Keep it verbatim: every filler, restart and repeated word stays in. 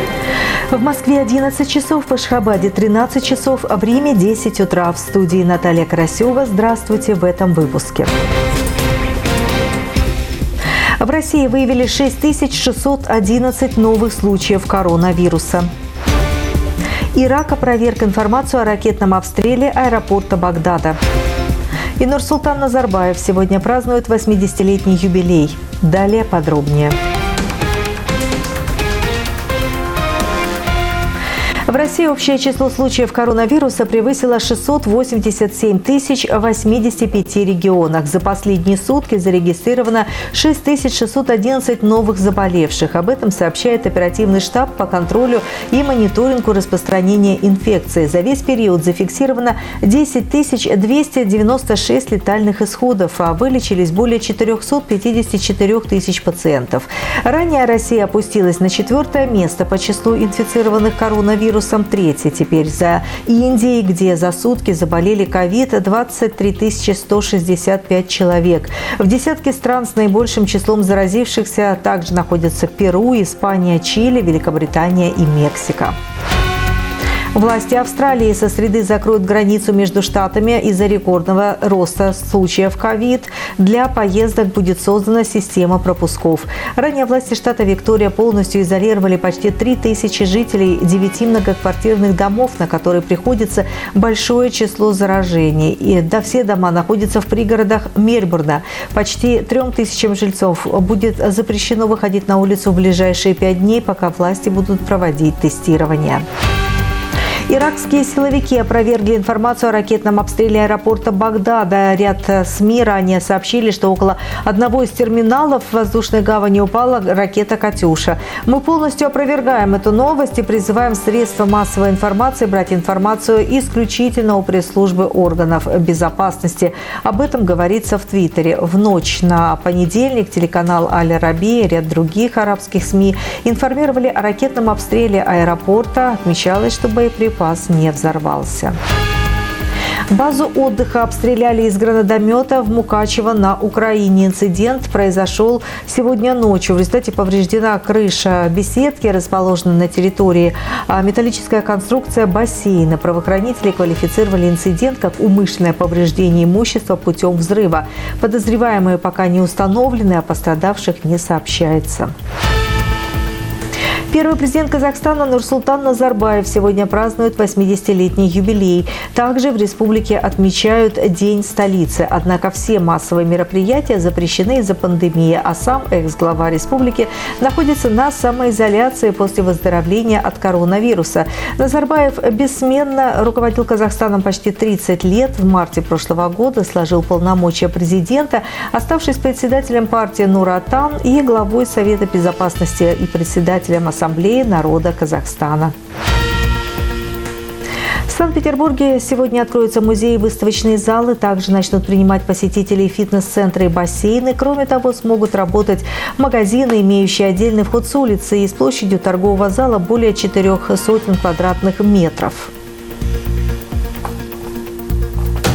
В Москве одиннадцать часов, в Ашхабаде тринадцать часов, а в Риме десять утра. В студии Наталья Карасева. Здравствуйте в этом выпуске. В России выявили шесть тысяч шестьсот одиннадцать новых случаев коронавируса. Ирак опроверг информацию о ракетном обстреле аэропорта Багдада. И Нурсултан Назарбаев сегодня празднует восьмидесятилетний юбилей. Далее подробнее. В России общее число случаев коронавируса превысило шестьсот восемьдесят семь тысяч в восьмидесяти пяти регионах. За последние сутки зарегистрировано шесть тысяч шестьсот одиннадцать новых заболевших. Об этом сообщает оперативный штаб по контролю и мониторингу распространения инфекции. За весь период зафиксировано десять тысяч двести девяносто шесть летальных исходов, а вылечились более четырехсот пятидесяти четырёх тысяч пациентов. Ранее Россия опустилась на четвертое место по числу инфицированных коронавирусом. Третий теперь за Индией, где за сутки заболели ковид двадцать три тысячи сто шестьдесят пять человек. В десятке стран с наибольшим числом заразившихся также находятся Перу, Испания, Чили, Великобритания и Мексика. Власти Австралии со среды закроют границу между штатами из-за рекордного роста случаев ковид. Для поездок будет создана система пропусков. Ранее власти штата Виктория полностью изолировали почти три тысячи жителей девяти многоквартирных домов, на которые приходится большое число заражений. И да, все дома находятся в пригородах Мельбурна. Почти трем тысячам жильцов будет запрещено выходить на улицу в ближайшие пять дней, пока власти будут проводить тестирование. Иракские силовики опровергли информацию о ракетном обстреле аэропорта Багдада. Ряд СМИ ранее сообщили, что около одного из терминалов в воздушной гавани упала ракета «Катюша». Мы полностью опровергаем эту новость и призываем средства массовой информации брать информацию исключительно у пресс-службы органов безопасности. Об этом говорится в Твиттере. В ночь на понедельник телеканал Аль-Арабия и ряд других арабских СМИ информировали о ракетном обстреле аэропорта. Отмечалось, что боеприпасы не взорвался. Базу отдыха обстреляли из гранатомета в Мукачево на Украине. Инцидент произошел сегодня ночью. В результате повреждена крыша беседки, расположенной на территории, а металлическая конструкция бассейна. Правоохранители квалифицировали инцидент как умышленное повреждение имущества путем взрыва. Подозреваемые пока не установлены, а пострадавших не сообщается. Первый президент Казахстана Нурсултан Назарбаев сегодня празднует восьмидесятилетний юбилей. Также в республике отмечают День столицы. Однако все массовые мероприятия запрещены из-за пандемии, а сам экс-глава республики находится на самоизоляции после выздоровления от коронавируса. Назарбаев бессменно руководил Казахстаном почти тридцать лет. В марте прошлого года сложил полномочия президента, оставшись председателем партии Нур-Отан и главой Совета безопасности и председателем Ассамблеи народа Казахстана. В Санкт-Петербурге сегодня откроются музеи и выставочные залы. Также начнут принимать посетителей фитнес-центры и бассейны. Кроме того, смогут работать магазины, имеющие отдельный вход с улицы и с площадью торгового зала более четырех сотен квадратных метров.